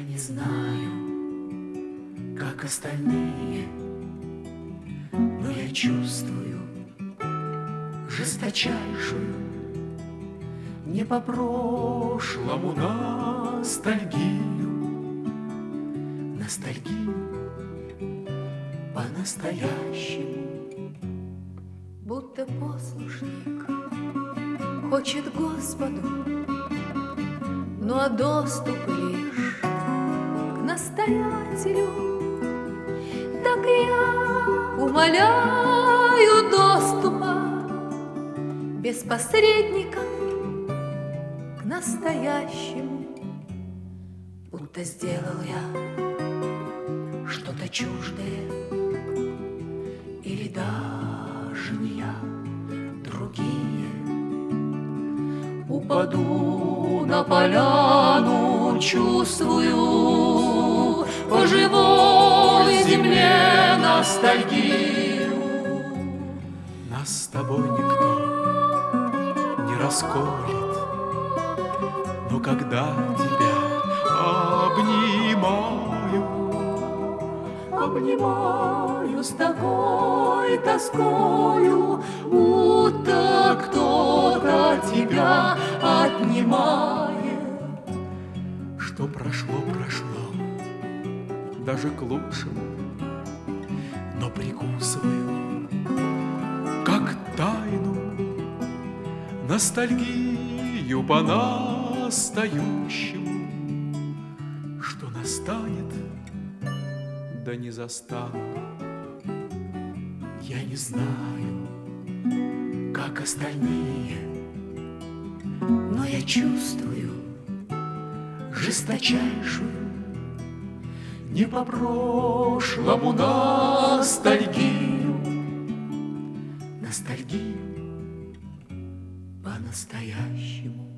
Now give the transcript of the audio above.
не знаю, как остальные, но я чувствую жесточайшую не по прошлому ностальгию, ностальгию по-настоящему. Будто послушник хочет Господу, ну а доступ лишь к настоятелю. Так и я умоляю доступа без посредников к настоящему. Будто сделал я что-то чуждое, или даже не я, другие. Упаду на поляну, чувствую по живой земле ностальгию. Нас с тобой никто не расколет, но когда тебя обнимаю с такой тоскою, будто кто-то тебя отнимает. Что прошло, прошло, даже к лучшему, но прикусываю, как тайну, ностальгию по настоящему. Что настанет, да не застану. Я не знаю, как остальные, но я чувствую жесточайшую не по прошлому ностальгию, ностальгию по-настоящему.